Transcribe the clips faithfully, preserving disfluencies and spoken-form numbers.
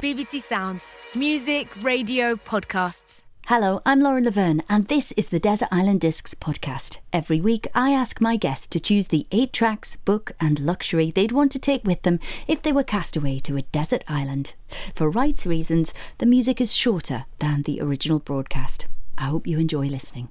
B B C Sounds. Music, radio, podcasts. Hello, I'm Lauren Laverne, and this is the Desert Island Discs podcast. Every week, I ask my guests to choose the eight tracks, book and luxury they'd want to take with them if they were cast away to a desert island. For rights reasons, the music is shorter than the original broadcast. I hope you enjoy listening.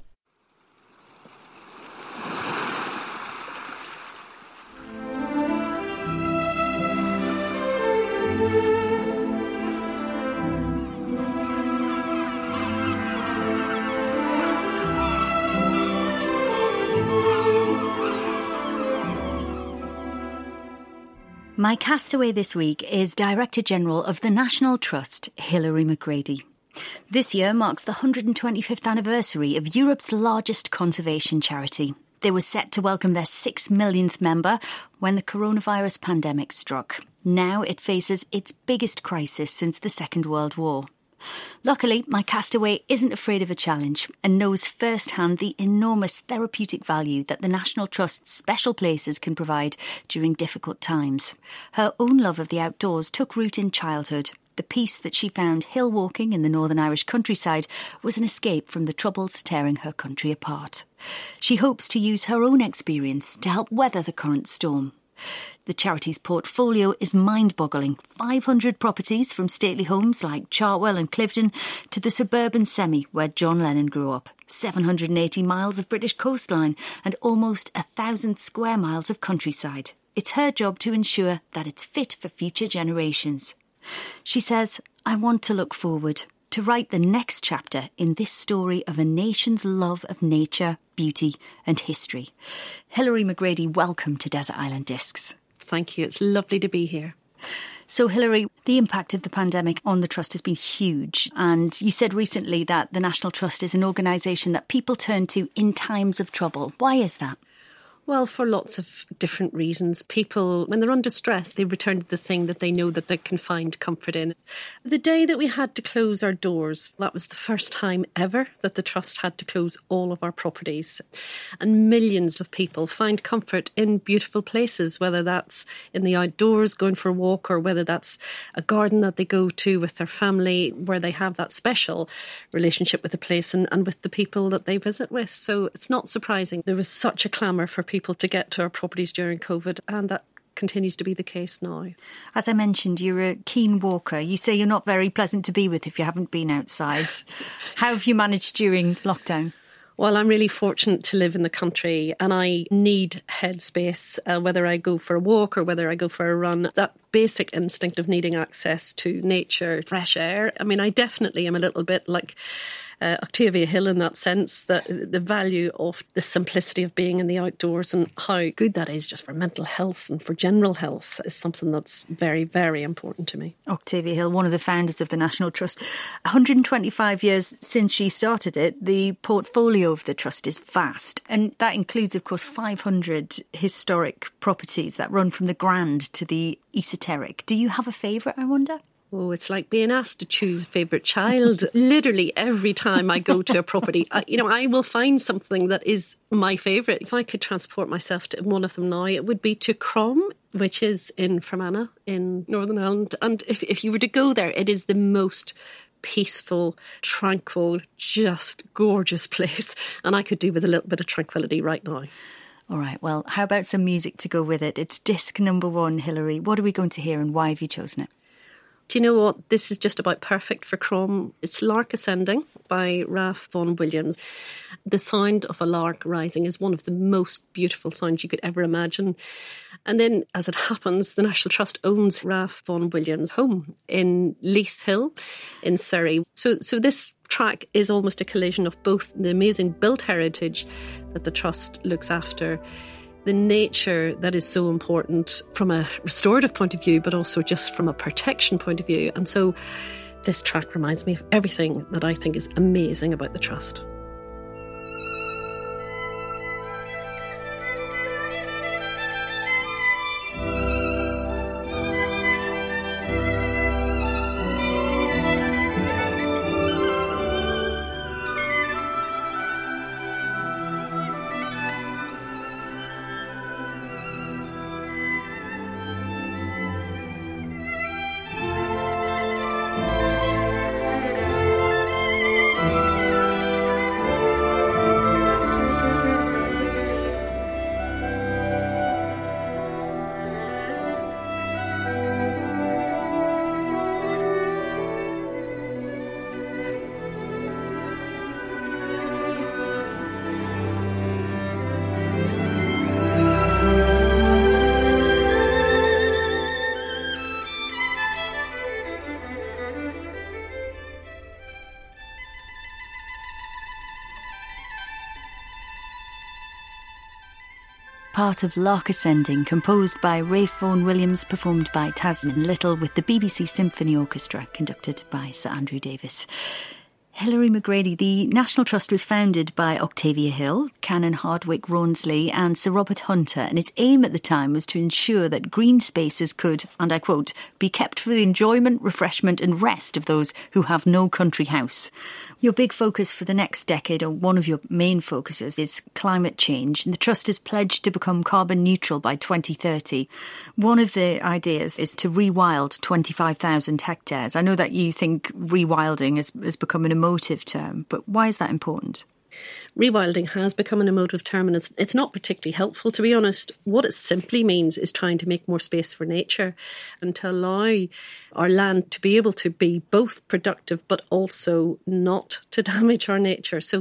My castaway this week is Director General of the National Trust, Hilary McGrady. This year marks the one hundred twenty-fifth anniversary of Europe's largest conservation charity. They were set to welcome their six millionth member when the coronavirus pandemic struck. Now it faces its biggest crisis since the Second World War. Luckily, my castaway isn't afraid of a challenge and knows firsthand the enormous therapeutic value that the National Trust's special places can provide during difficult times. Her own love of the outdoors took root in childhood. The peace that she found hill walking in the Northern Irish countryside was an escape from the troubles tearing her country apart. She hopes to use her own experience to help weather the current storm. The charity's portfolio is mind-boggling. five hundred properties from stately homes like Chartwell and Cliveden to the suburban semi where John Lennon grew up. seven hundred eighty miles of British coastline and almost a thousand square miles of countryside. It's her job to ensure that it's fit for future generations. She says, I want to look forward, to write the next chapter in this story of a nation's love of nature, beauty and history. Hilary McGrady, welcome to Desert Island Discs. Thank you. It's lovely to be here. So, Hilary, the impact of the pandemic on the Trust has been huge. And you said recently that the National Trust is an organisation that people turn to in times of trouble. Why is that? Well, for lots of different reasons. People, when they're under stress, they return to the thing that they know that they can find comfort in. The day that we had to close our doors, that was the first time ever that the Trust had to close all of our properties. And millions of people find comfort in beautiful places, whether that's in the outdoors, going for a walk, or whether that's a garden that they go to with their family, where they have that special relationship with the place and, and with the people that they visit with. So it's not surprising. There was such a clamour for people people to get to our properties during COVID, and that continues to be the case now. As I mentioned, you're a keen walker. You say you're not very pleasant to be with if you haven't been outside. How have you managed during lockdown? Well, I'm really fortunate to live in the country and I need headspace, uh, whether I go for a walk or whether I go for a run. That basic instinct of needing access to nature, fresh air. I mean, I definitely am a little bit like Uh, Octavia Hill in that sense, that the value of the simplicity of being in the outdoors and how good that is just for mental health and for general health is something that's very, very important to me. Octavia Hill, one of the founders of the National Trust. one hundred twenty-five years since she started it, the portfolio of the Trust is vast. And that includes, of course, five hundred historic properties that run from the grand to the esoteric. Do you have a favourite, I wonder? Oh, it's like being asked to choose a favourite child. Literally every time I go to a property, I, you know, I will find something that is my favourite. If I could transport myself to one of them now, it would be to Crom, which is in Fermanagh in Northern Ireland. And if, if you were to go there, it is the most peaceful, tranquil, just gorgeous place. And I could do with a little bit of tranquility right now. All right, well, how about some music to go with it? It's disc number one, Hilary. What are we going to hear and why have you chosen it? Do you know what? This is just about perfect for Crom. It's Lark Ascending by Ralph Vaughan Williams. The sound of a lark rising is one of the most beautiful sounds you could ever imagine. And then, as it happens, the National Trust owns Ralph Vaughan Williams' home in Leith Hill in Surrey. So, so this track is almost a collision of both the amazing built heritage that the Trust looks after, the nature that is so important from a restorative point of view, but also just from a protection point of view. And so this track reminds me of everything that I think is amazing about the Trust. part of Lark Ascending, composed by Rafe Vaughan Williams, performed by Tasman Little, with the B B C Symphony Orchestra, conducted by Sir Andrew Davis. Hilary McGrady, the National Trust was founded by Octavia Hill, Canon Hardwicke Rawnsley and Sir Robert Hunter, and its aim at the time was to ensure that green spaces could, and I quote, be kept for the enjoyment, refreshment and rest of those who have no country house. Your big focus for the next decade, or one of your main focuses, is climate change. And the Trust has pledged to become carbon neutral by twenty thirty. One of the ideas is to rewild twenty-five thousand hectares. I know that you think rewilding has, has become an emotive term, but why is that important? Rewilding has become an emotive term, and it's, it's not particularly helpful, to be honest. What it simply means is trying to make more space for nature and to allow our land to be able to be both productive but also not to damage our nature. So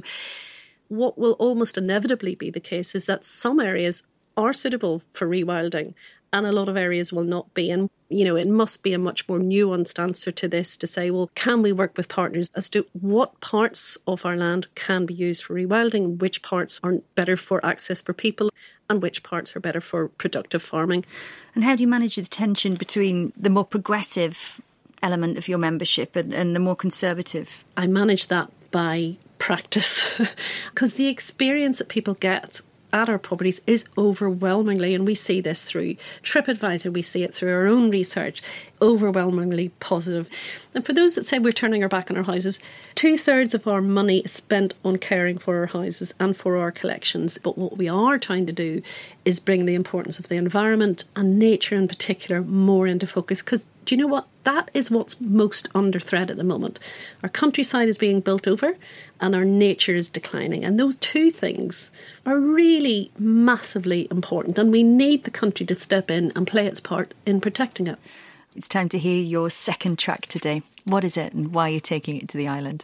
what will almost inevitably be the case is that some areas are suitable for rewilding and a lot of areas will not be. And, you know, it must be a much more nuanced answer to this to say, well, can we work with partners as to what parts of our land can be used for rewilding, which parts are better for access for people and which parts are better for productive farming. And how do you manage the tension between the more progressive element of your membership and, and the more conservative? I manage that by practice because the experience that people get at our properties is overwhelmingly, and we see this through TripAdvisor, we see it through our own research, overwhelmingly positive. And for those that say we're turning our back on our houses, two thirds of our money is spent on caring for our houses and for our collections. But what we are trying to do is bring the importance of the environment and nature in particular more into focus, because do you know what? That is what's most under threat at the moment. Our countryside is being built over and our nature is declining. And those two things are really massively important. And we need the country to step in and play its part in protecting it. It's time to hear your second track today. What is it and why are you taking it to the island?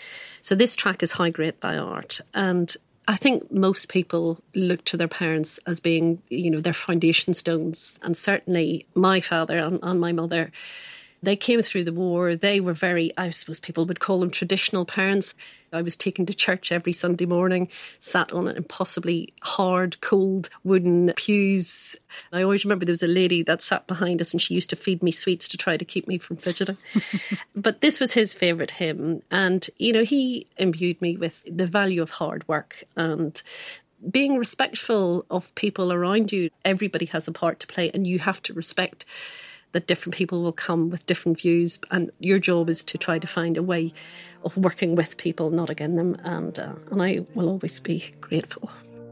So this track is How Great Thou Art. And I think most people look to their parents as being, you know, their foundation stones. And certainly my father and, and my mother, they came through the war. They were very, I suppose people would call them traditional parents. I was taken to church every Sunday morning, sat on an impossibly hard, cold wooden pews. I always remember there was a lady that sat behind us and she used to feed me sweets to try to keep me from fidgeting. But this was his favourite hymn. And, you know, he imbued me with the value of hard work and being respectful of people around you. Everybody has a part to play and you have to respect that different people will come with different views, and your job is to try to find a way of working with people, not against them, and uh, and I will always be grateful.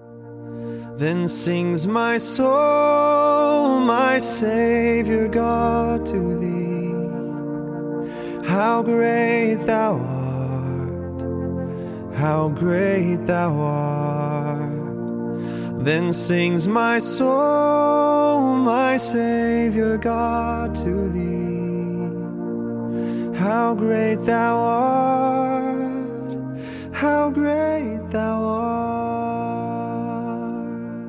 Then sings my soul, my Saviour God, to thee. How great thou art, how great thou art. Then sings my soul, my Saviour God, to thee. How great thou art, how great thou art.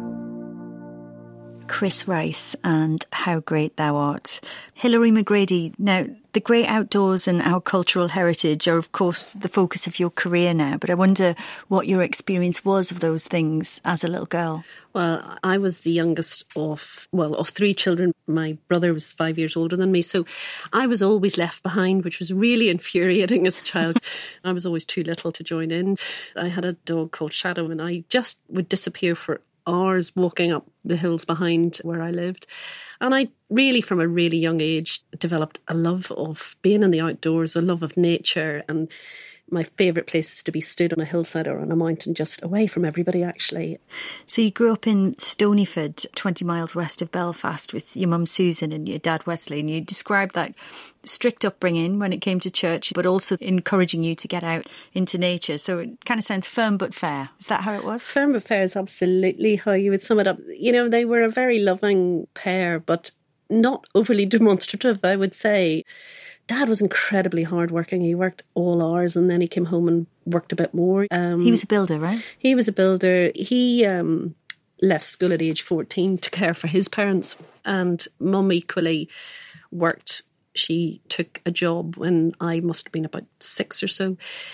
Chris Rice and How Great Thou Art. Hilary McGrady, now the great outdoors and our cultural heritage are of course the focus of your career now, but I wonder what your experience was of those things as a little girl. Well, I was the youngest of, well, of three children. My brother was five years older than me, so I was always left behind, which was really infuriating as a child. I was always too little to join in. I had a dog called Shadow and I just would disappear for hours walking up the hills behind where I lived. And I really, from a really young age, developed a love of being in the outdoors, a love of nature. And my favourite place is to be stood on a hillside or on a mountain just away from everybody, actually. So you grew up in Stonyford, twenty miles west of Belfast, with your mum Susan and your dad Wesley, and you described that strict upbringing when it came to church, but also encouraging you to get out into nature. So it kind of sounds firm but fair. Is that how it was? Firm but fair is absolutely how you would sum it up. You know, they were a very loving pair, but not overly demonstrative, I would say. Dad was incredibly hardworking. He worked all hours and then he came home and worked a bit more. Um, he was a builder, right? He was a builder. He um, left school at age fourteen to care for his parents, and Mum equally worked. She took a job when I must have been about six or so.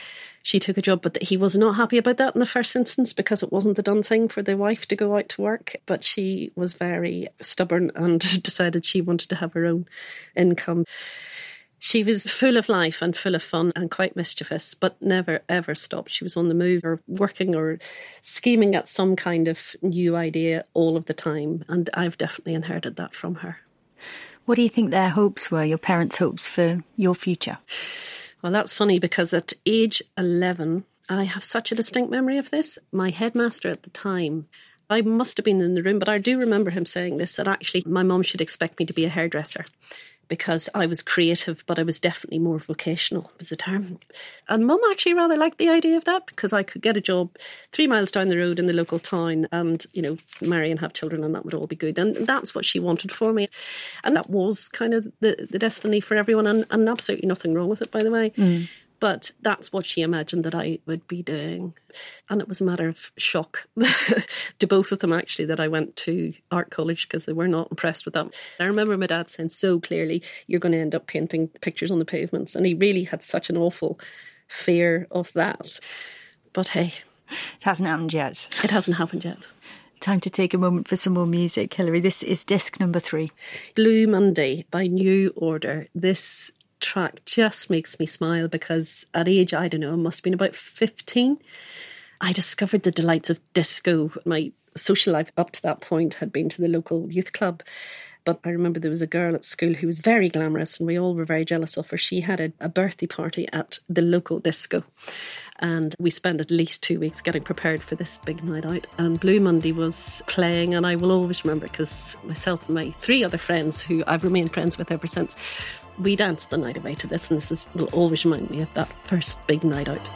she took a job, but he was not happy about that in the first instance because it wasn't the done thing for the wife to go out to work. But she was very stubborn and decided she wanted to have her own income. She was full of life and full of fun and quite mischievous, but never, ever stopped. She was on the move or working or scheming at some kind of new idea all of the time. And I've definitely inherited that from her. What do you think their hopes were, your parents' hopes for your future? Well, that's funny because at age eleven, I have such a distinct memory of this. My headmaster at the time, I must have been in the room, but I do remember him saying this, that actually my mum should expect me to be a hairdresser, because I was creative, but I was definitely more vocational, was the term. And Mum actually rather liked the idea of that because I could get a job three miles down the road in the local town and, you know, marry and have children, and that would all be good. And that's what she wanted for me. And that was kind of the, the destiny for everyone, and, and absolutely nothing wrong with it, by the way. Mm. But that's what she imagined that I would be doing. And it was a matter of shock to both of them, actually, that I went to art college because they were not impressed with that. I remember my dad saying so clearly, you're going to end up painting pictures on the pavements. And he really had such an awful fear of that. But hey. It hasn't happened yet. It hasn't happened yet. Time to take a moment for some more music, Hilary. This is disc number three. Blue Monday by New Order. This track just makes me smile because at age, I don't know, it must have been about fifteen, I discovered the delights of disco. My social life up to that point had been to the local youth club. But I remember there was a girl at school who was very glamorous and we all were very jealous of her. She had a, a birthday party at the local disco. And we spent at least two weeks getting prepared for this big night out. And Blue Monday was playing, and I will always remember because myself and my three other friends, who I've remained friends with ever since, we danced the night away to this, and this is, will always remind me of that first big night out.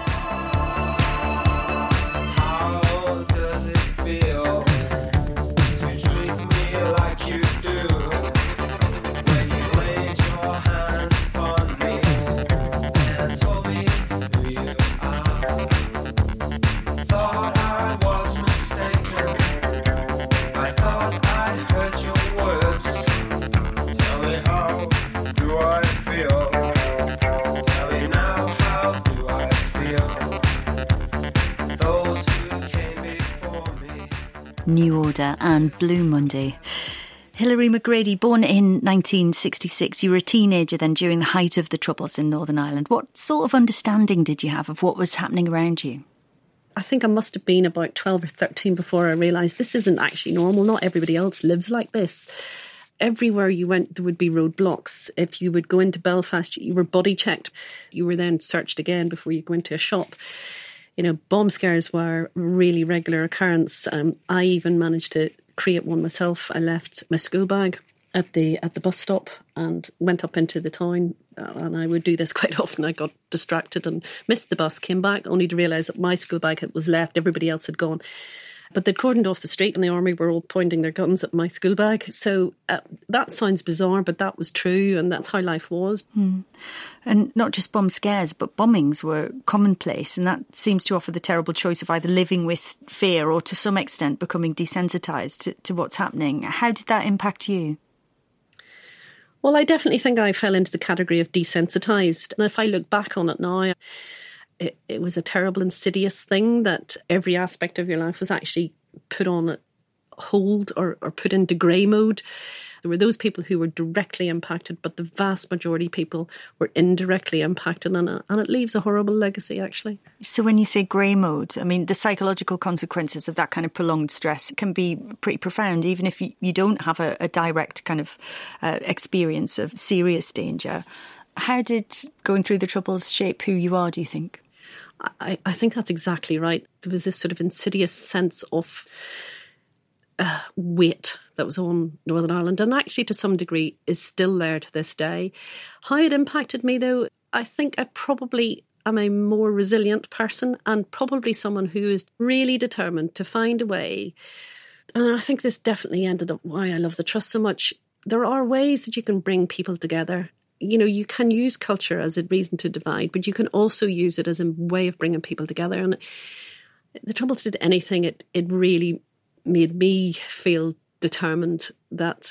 How does it feel to treat me like you do when you laid your hands upon me and told me who you are? Thought I was mistaken, I thought I heard your words. Tell me how do I feel? Tell me now, how do I feel? Those who came before me. New Order and Blue Monday. Hilary McGrady, born in nineteen sixty-six, you were a teenager then during the height of the Troubles in Northern Ireland. What sort of understanding did you have of what was happening around you? I think I must have been about twelve or thirteen before I realised this isn't actually normal. Not everybody else lives like this. Everywhere you went, there would be roadblocks. If you would go into Belfast, you were body checked. You were then searched again before you go into a shop. You know, bomb scares were a really regular occurrence. Um, I even managed to create one myself. I left my school bag at the at the bus stop and went up into the town. Uh, and I would do this quite often. I got distracted and missed the bus, came back only to realise that my school bag was left. Everybody else had gone. But they'd cordoned off the street and the army were all pointing their guns at my school bag. So uh, that sounds bizarre, but that was true, and that's how life was. Hmm. And not just bomb scares, but bombings were commonplace, and that seems to offer the terrible choice of either living with fear or to some extent becoming desensitised to, to what's happening. How did that impact you? Well, I definitely think I fell into the category of desensitised. And if I look back on it now, It, it was a terrible, insidious thing that every aspect of your life was actually put on hold or, or put into grey mode. There were those people who were directly impacted, but the vast majority of people were indirectly impacted, and, and it leaves a horrible legacy, actually. So when you say grey mode, I mean, the psychological consequences of that kind of prolonged stress can be pretty profound, even if you, you don't have a, a direct kind of uh, experience of serious danger. How did going through the Troubles shape who you are, do you think? I, I think that's exactly right. There was this sort of insidious sense of uh, weight that was on Northern Ireland, and actually to some degree is still there to this day. How it impacted me, though, I think I probably am a more resilient person and probably someone who is really determined to find a way. And I think this definitely ended up why I love the Trust so much. There are ways that you can bring people together. You know, you can use culture as a reason to divide, but you can also use it as a way of bringing people together. And the Troubles did anything, it, it really made me feel determined that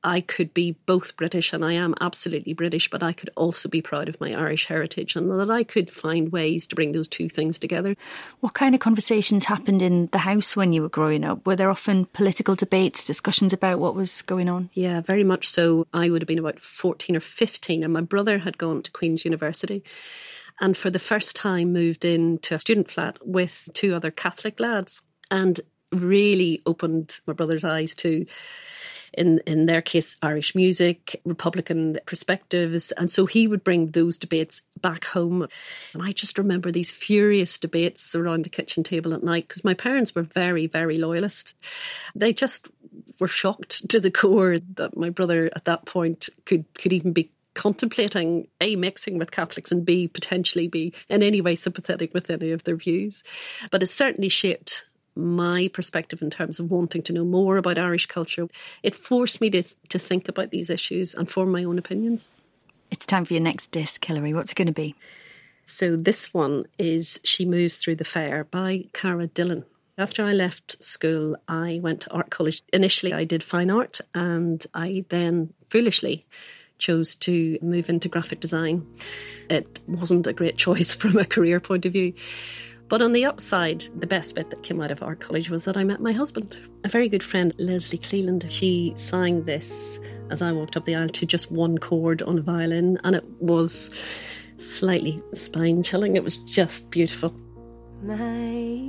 I could be both British, and I am absolutely British, but I could also be proud of my Irish heritage, and that I could find ways to bring those two things together. What kind of conversations happened in the house when you were growing up? Were there often political debates, discussions about what was going on? Yeah, very much so. I would have been about fourteen or fifteen, and my brother had gone to Queen's University, and for the first time moved into a student flat with two other Catholic lads, and really opened my brother's eyes to, in in their case, Irish music, Republican perspectives. And so he would bring those debates back home. And I just remember these furious debates around the kitchen table at night, because my parents were very, very loyalist. They just were shocked to the core that my brother at that point could, could even be contemplating A, mixing with Catholics, and B, potentially be in any way sympathetic with any of their views. But it certainly shaped my perspective in terms of wanting to know more about Irish culture. It forced me to to think about these issues and form my own opinions. It's time for your next disc, Hilary. What's it going to be? So this one is She Moves Through the Fair by Cara Dillon. After I left school, I went to art college. Initially, I did fine art, and I then foolishly chose to move into graphic design. It wasn't a great choice from a career point of view. But on the upside, the best bit that came out of art college was that I met my husband. A very good friend, Leslie Cleland. She sang this as I walked up the aisle to just one chord on a violin, and it was slightly spine-chilling. It was just beautiful. My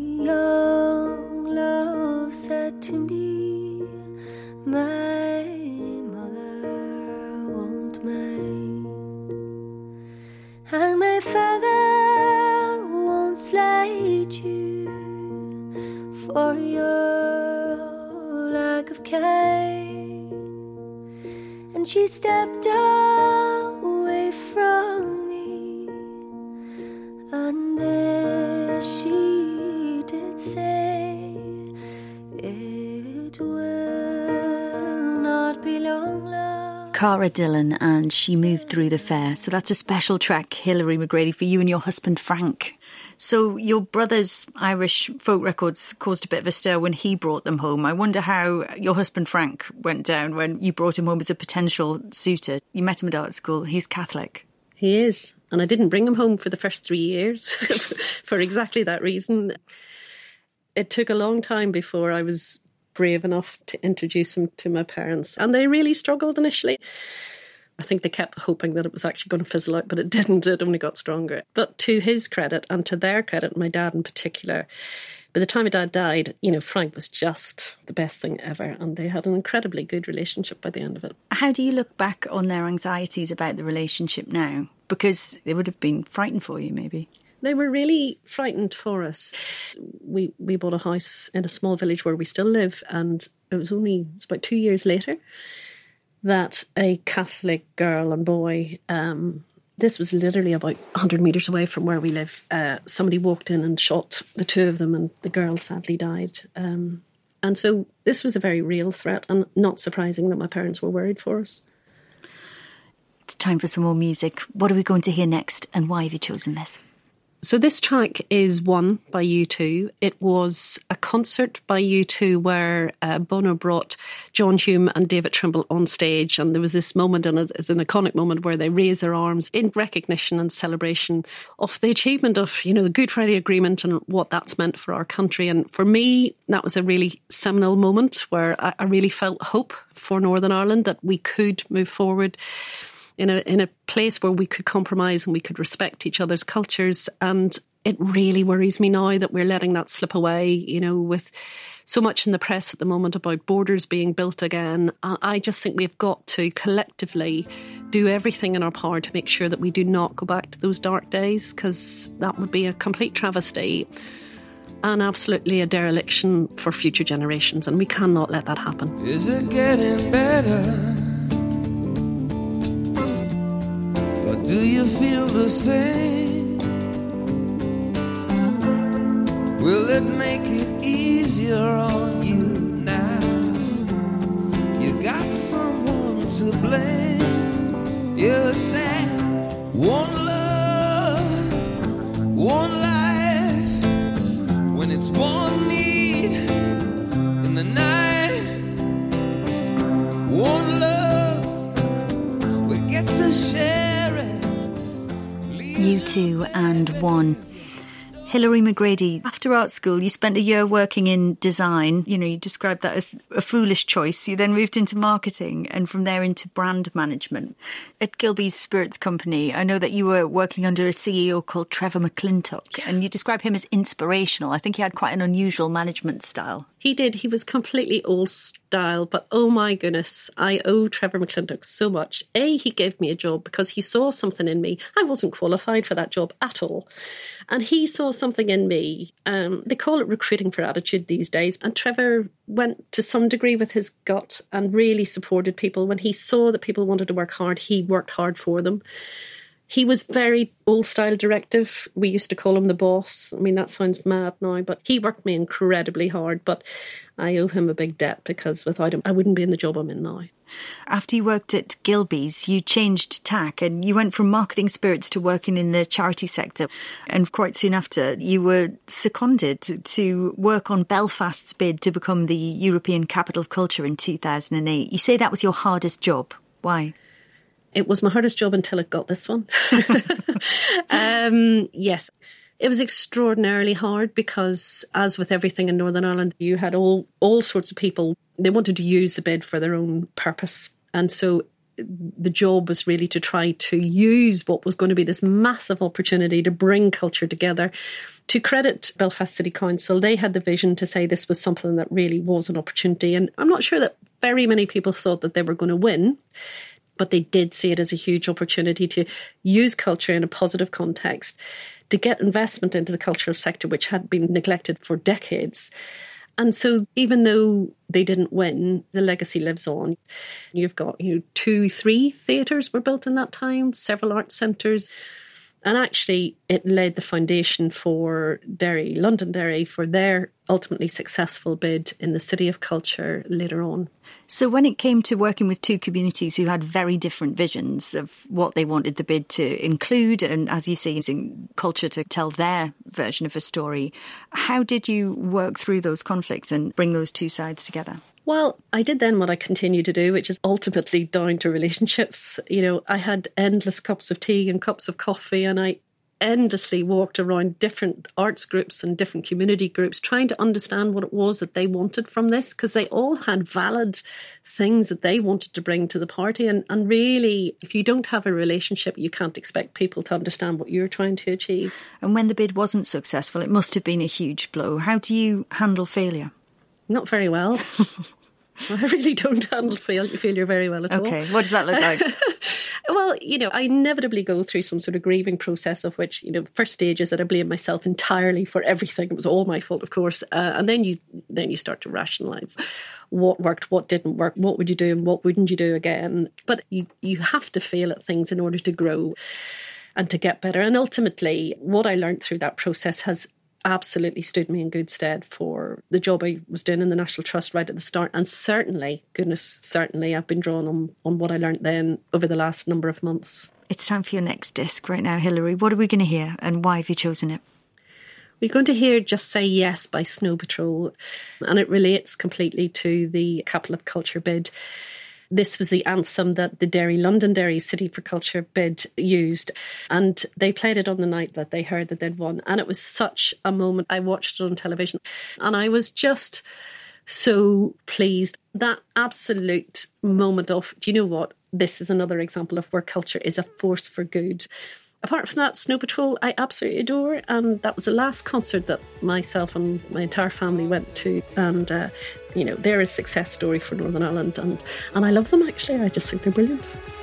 young love said to me, my mother won't mind, and my father won't slight you for your lack of kind. And she stepped away from me, and this she did say, it will not be long, love. Cara Dillon and She Moved Through the Fair. So that's a special track, Hilary McGrady, for you and your husband Frank. So your brother's Irish folk records caused a bit of a stir when he brought them home. I wonder how your husband Frank went down when you brought him home as a potential suitor. You met him at art school. He's Catholic. He is. And I didn't bring him home for the first three years for exactly that reason. It took a long time before I was brave enough to introduce him to my parents. And they really struggled initially. I think they kept hoping that it was actually going to fizzle out, but it didn't. It only got stronger. But to his credit, and to their credit, my dad in particular, by the time my dad died, you know, Frank was just the best thing ever. And they had an incredibly good relationship by the end of it. How do you look back on their anxieties about the relationship now? Because they would have been frightened for you, maybe. They were really frightened for us. We we bought a house in a small village where we still live, and it was only it was about two years later that a Catholic girl and boy, um, this was literally about one hundred metres away from where we live, uh, somebody walked in and shot the two of them, and the girl sadly died. Um, and so this was a very real threat, and not surprising that my parents were worried for us. It's time for some more music. What are we going to hear next, and why have you chosen this? So this track is One by U two. It was a concert by U two where uh, Bono brought John Hume and David Trimble on stage, and there was this moment, and it's an iconic moment, where they raise their arms in recognition and celebration of the achievement of, you know, the Good Friday Agreement and what that's meant for our country. And for me, that was a really seminal moment where I, I really felt hope for Northern Ireland, that we could move forward in a in a place where we could compromise and we could respect each other's cultures. And it really worries me now that we're letting that slip away, you know, with so much in the press at the moment about borders being built again. And I just think we've got to collectively do everything in our power to make sure that we do not go back to those dark days, because that would be a complete travesty and absolutely a dereliction for future generations, and we cannot let that happen. Is it getting better? Or do you feel the same? Will it make it easier on you now? You got someone to blame. You said one love, one life, when it's one need in the night, one love. share it. You two and one. Hilary McGrady, after art school, you spent a year working in design. You know, you described that as a foolish choice. You then moved into marketing and from there into brand management. At Gilbey's Spirits Company, I know that you were working under a C E O called Trevor McClintock, and you describe him as inspirational. I think he had quite an unusual management style. He did. He was completely old style, but oh my goodness, I owe Trevor McClintock so much. A, he gave me a job because he saw something in me. I wasn't qualified for that job at all. And he saw something in me. Um, they call it recruiting for attitude these days. And Trevor went to some degree with his gut and really supported people. When he saw that people wanted to work hard, he worked hard for them. He was very old-style directive. We used to call him the boss. I mean, that sounds mad now, but he worked me incredibly hard. But I owe him a big debt because without him, I wouldn't be in the job I'm in now. After you worked at Gilbey's, you changed tack and you went from marketing spirits to working in the charity sector. And quite soon after, you were seconded to, to work on Belfast's bid to become the European Capital of Culture in two thousand eight. You say that was your hardest job. Why? It was my hardest job until it got this one. um, yes, it was extraordinarily hard because, as with everything in Northern Ireland, you had all, all sorts of people. They wanted to use the bid for their own purpose. And so the job was really to try to use what was going to be this massive opportunity to bring culture together. To credit Belfast City Council, they had the vision to say this was something that really was an opportunity. And I'm not sure that very many people thought that they were going to win, but they did see it as a huge opportunity to use culture in a positive context, to get investment into the cultural sector, which had been neglected for decades. And so even though they didn't win, the legacy lives on. You've got, you know, two, three theatres were built in that time, several art centres. And actually, it laid the foundation for Derry, Londonderry, for their ultimately successful bid in the City of Culture later on. So when it came to working with two communities who had very different visions of what they wanted the bid to include, and as you say, using culture to tell their version of a story, how did you work through those conflicts and bring those two sides together? Well, I did then what I continue to do, which is ultimately down to relationships. You know, I had endless cups of tea and cups of coffee, and I endlessly walked around different arts groups and different community groups trying to understand what it was that they wanted from this, because they all had valid things that they wanted to bring to the party. And, and really, if you don't have a relationship, you can't expect people to understand what you're trying to achieve. And when the bid wasn't successful, it must have been a huge blow. How do you handle failure? Not very well. I really don't handle fail- failure very well at okay. all. Okay, what does that look like? Well, you know, I inevitably go through some sort of grieving process of which, you know, first stage is that I blame myself entirely for everything. It was all my fault, of course. Uh, and then you then you start to rationalise what worked, what didn't work, what would you do and what wouldn't you do again. But you, you have to fail at things in order to grow and to get better. And ultimately, what I learned through that process has absolutely stood me in good stead for the job I was doing in the National Trust right at the start. And certainly, goodness, certainly, I've been drawn on, on what I learnt then over the last number of months. It's time for your next disc right now, Hilary. What are we going to hear and why have you chosen it? We're going to hear Just Say Yes by Snow Patrol, and it relates completely to the Capital of Culture bid. This was the anthem that the Derry, Londonderry City for Culture bid used. And they played it on the night that they heard that they'd won. And it was such a moment. I watched it on television and I was just so pleased. That absolute moment of, do you know what? This is another example of where culture is a force for good. Apart from that, Snow Patrol, I absolutely adore. And that was the last concert that myself and my entire family went to. And, uh, you know, they're a success story for Northern Ireland. And, and I love them, actually. I just think they're brilliant.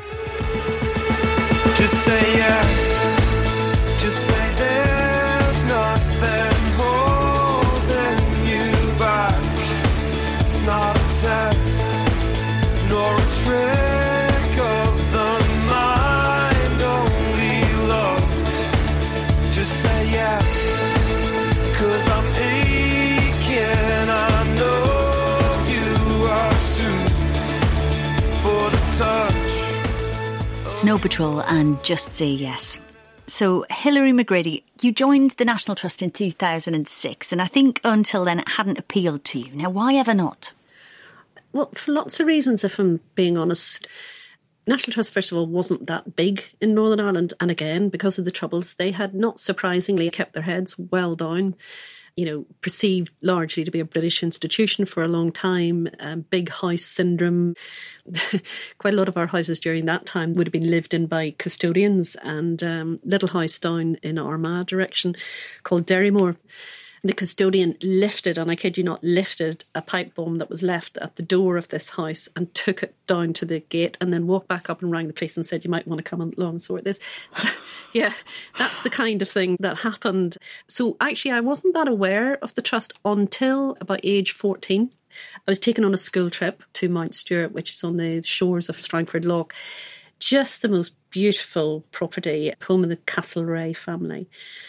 Just say yes. Just say there's nothing holding you back. It's not a test, nor a trick of the mind, only love. Just say yes, 'cause I'm aching, I know you are too, for the touch. Snow Patrol and Just Say Yes. So, Hilary McGrady, you joined the National Trust in two thousand six, and I think until then it hadn't appealed to you. Now, why ever not? Well, for lots of reasons, if I'm being honest. National Trust, first of all, wasn't that big in Northern Ireland. And again, because of the Troubles, they had not surprisingly kept their heads well down. You know, perceived largely to be a British institution for a long time, um, big house syndrome. Quite a lot of our houses during that time would have been lived in by custodians, and um, little house down in Armagh direction called Derrymore. The custodian lifted, and I kid you not, lifted a pipe bomb that was left at the door of this house and took it down to the gate and then walked back up and rang the police and said, you might want to come along and sort this. Yeah, that's the kind of thing that happened. So actually, I wasn't that aware of the trust until about age fourteen. I was taken on a school trip to Mount Stewart, which is on the shores of Strangford Lough. Just the most beautiful property, home of the Castlereagh family.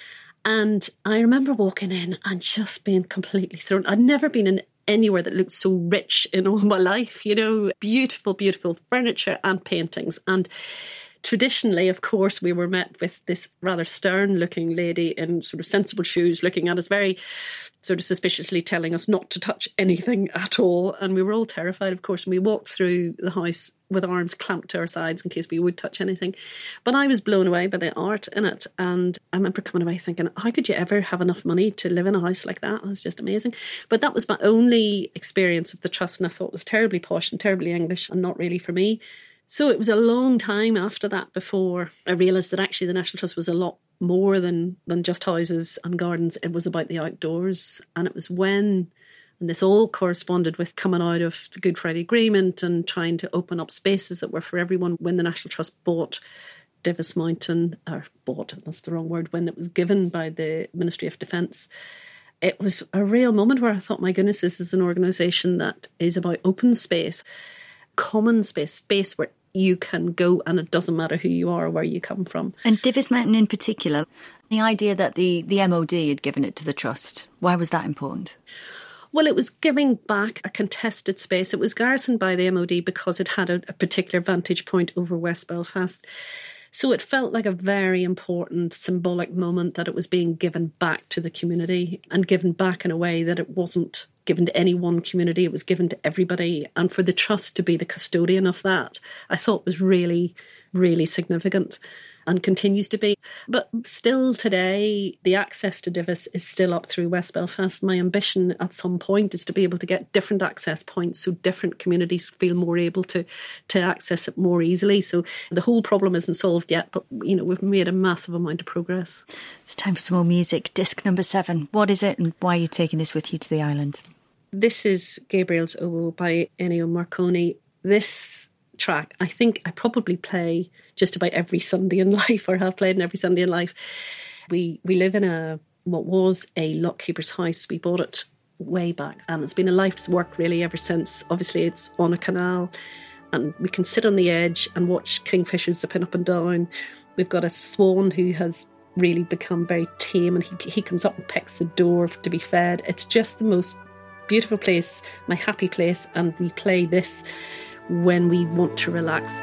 And I remember walking in and just being completely thrown. I'd never been in anywhere that looked so rich in all my life, you know, beautiful, beautiful furniture and paintings. And traditionally, of course, we were met with this rather stern-looking lady in sort of sensible shoes looking at us very sort of suspiciously, telling us not to touch anything at all. And we were all terrified, of course, and we walked through the house with arms clamped to our sides in case we would touch anything. But I was blown away by the art in it. And I remember coming away thinking, how could you ever have enough money to live in a house like that? It was just amazing. But that was my only experience of the trust, and I thought it was terribly posh and terribly English and not really for me. So it was a long time after that before I realised that actually the National Trust was a lot more than, than just houses and gardens. It was about the outdoors. And it was when, and this all corresponded with coming out of the Good Friday Agreement and trying to open up spaces that were for everyone, when the National Trust bought Divis Mountain, or bought, that's the wrong word, when it was given by the Ministry of Defence. It was a real moment where I thought, my goodness, this is an organisation that is about open space, common space, space where you can go and it doesn't matter who you are or where you come from. And Divis Mountain in particular, the idea that the, the M O D had given it to the Trust, why was that important? Well, it was giving back a contested space. It was garrisoned by the M O D because it had a, a particular vantage point over West Belfast. So it felt like a very important symbolic moment that it was being given back to the community, and given back in a way that it wasn't given to any one community, it was given to everybody. And for the Trust to be the custodian of that, I thought was really, really significant, and continues to be. But still today, the access to Divis is still up through West Belfast. My ambition at some point is to be able to get different access points so different communities feel more able to, to access it more easily. So the whole problem isn't solved yet, but you know, we've made a massive amount of progress. It's time for some more music. Disc number seven. What is it and why are you taking this with you to the island? This is Gabriel's Oboe by Ennio Morricone. This track, I think I probably play just about every Sunday in life, or have played in every Sunday in life. We we live in a what was a lockkeeper's house. We bought it way back, and it's been a life's work really ever since. Obviously it's on a canal, and we can sit on the edge and watch kingfishers zipping up and down. We've got a swan who has really become very tame, and he, he comes up and pecks the door to be fed. It's just the most beautiful place, my happy place, and we play this when we want to relax.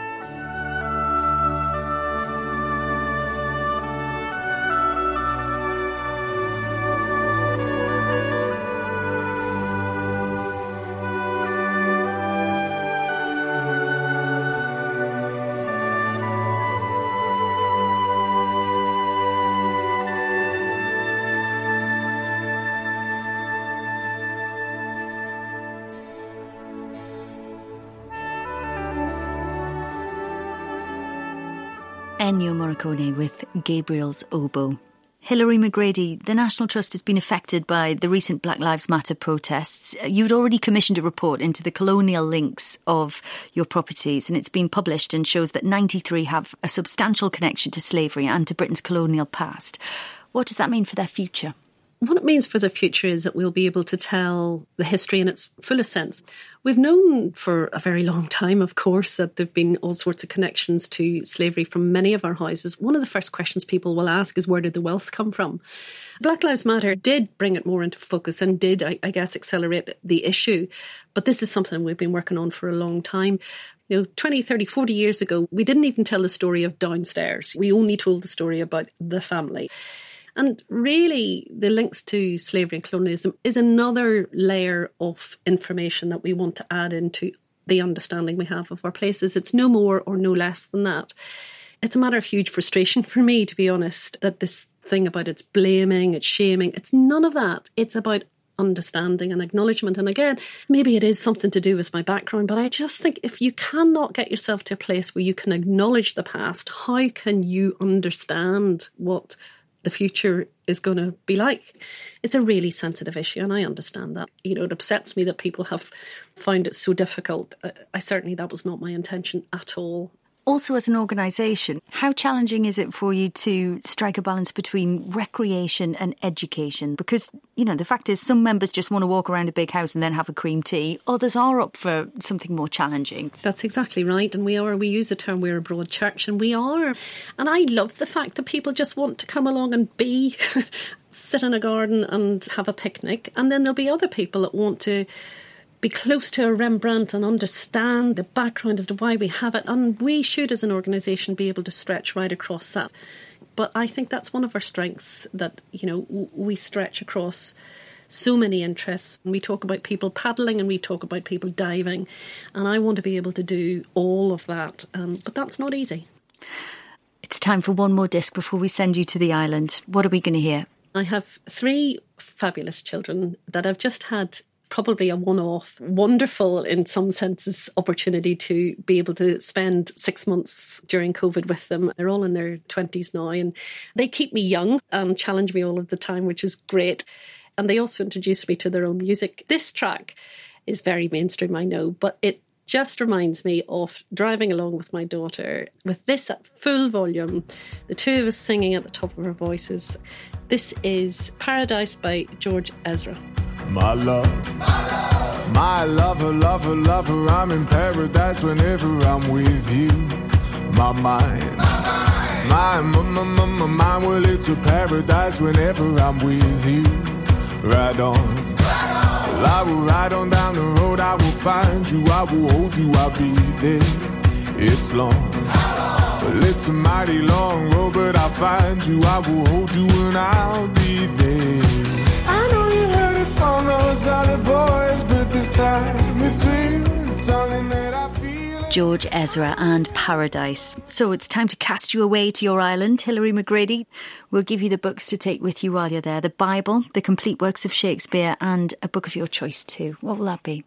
Ennio Morricone with Gabriel's Oboe. Hilary McGrady, the National Trust has been affected by the recent Black Lives Matter protests. You'd already commissioned a report into the colonial links of your properties, and it's been published and shows that ninety-three have a substantial connection to slavery and to Britain's colonial past. What does that mean for their future? What it means for the future is that we'll be able to tell the history in its fullest sense. We've known for a very long time, of course, that there have been all sorts of connections to slavery from many of our houses. One of the first questions people will ask is, where did the wealth come from? Black Lives Matter did bring it more into focus and did, I, I guess, accelerate the issue. But this is something we've been working on for a long time. You know, twenty, thirty, forty years ago, we didn't even tell the story of downstairs. We only told the story about the family. And really, the links to slavery and colonialism is another layer of information that we want to add into the understanding we have of our places. It's no more or no less than that. It's a matter of huge frustration for me, to be honest, that this thing about it's blaming, it's shaming, it's none of that. It's about understanding and acknowledgement. And again, maybe it is something to do with my background, but I just think if you cannot get yourself to a place where you can acknowledge the past, how can you understand what the future is going to be like? It's a really sensitive issue, and I understand that. You know, it upsets me that people have found it so difficult. I, I certainly, that was not my intention at all. Also, as an organisation, how challenging is it for you to strike a balance between recreation and education? Because, you know, the fact is some members just want to walk around a big house and then have a cream tea. Others are up for something more challenging. That's exactly right. And we are, we use the term we're a broad church, and we are. And I love the fact that people just want to come along and be, sit in a garden and have a picnic. And then there'll be other people that want to be close to a Rembrandt and understand the background as to why we have it. And we should, as an organisation, be able to stretch right across that. But I think that's one of our strengths, that, you know, we stretch across so many interests. And we talk about people paddling and we talk about people diving. And I want to be able to do all of that. Um, but that's not easy. It's time for one more disc before we send you to the island. What are we going to hear? I have three fabulous children that I've just had probably a one-off, wonderful in some senses opportunity to be able to spend six months during COVID with them. They're all in their twenties now, and they keep me young and challenge me all of the time, which is great. And they also introduce me to their own music. This track is very mainstream, I know, but it just reminds me of driving along with my daughter with this at full volume, the two of us singing at the top of our voices. This is Paradise by George Ezra. My love, my lover, lover, lover, I'm in paradise whenever I'm with you. My mind, my mind, my, my, my mind, well, it's a paradise whenever I'm with you. Ride on, well, I will ride on down the road, I will find you, I will hold you, I'll be there. It's long, well, it's a mighty long road, but I'll find you, I will hold you, and I'll be there. I know you heard it from those other boys, but this time it's real. It's something that I feel. George Ezra and Paradise. So it's time to cast you away to your island, Hilary McGrady. We'll give you the books to take with you while you're there. The Bible, the complete works of Shakespeare, and a book of your choice too. What will that be?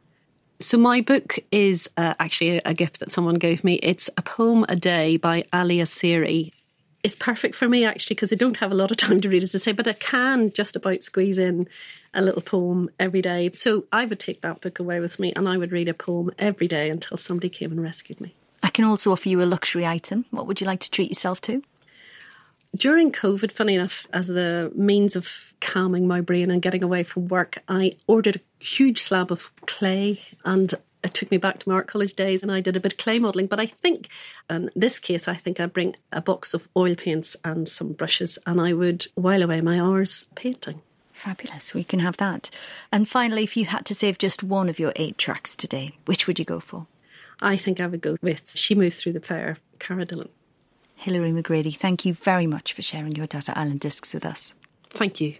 So my book is uh, actually a, a gift that someone gave me. It's A Poem a Day by Ali Asiri. It's perfect for me, actually, because I don't have a lot of time to read, as I say, but I can just about squeeze in a little poem every day. So I would take that book away with me and I would read a poem every day until somebody came and rescued me. I can also offer you a luxury item. What would you like to treat yourself to? During COVID, funny enough, as the means of calming my brain and getting away from work, I ordered a huge slab of clay, and it took me back to my art college days, and I did a bit of clay modelling. But I think, in this case, I think I'd bring a box of oil paints and some brushes, and I would while away my hours painting. Fabulous, we can have that. And finally, if you had to save just one of your eight tracks today, which would you go for? I think I would go with She Moves Through the Fire, Cara Dillon. Hilary McGrady, thank you very much for sharing your Desert Island Discs with us. Thank you.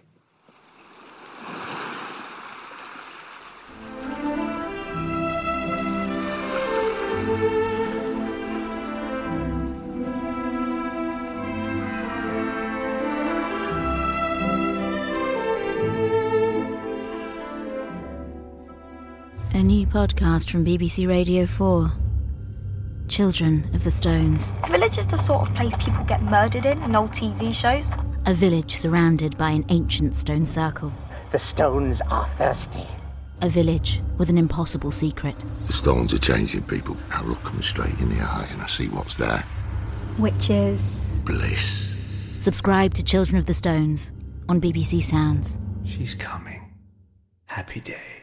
A new podcast from B B C Radio four. Children of the Stones. A village is the sort of place people get murdered in in old T V shows. A village surrounded by an ancient stone circle. The stones are thirsty. A village with an impossible secret. The stones are changing people. I look them straight in the eye and I see what's there. Witches. Bliss. Subscribe to Children of the Stones on B B C Sounds. She's coming. Happy day.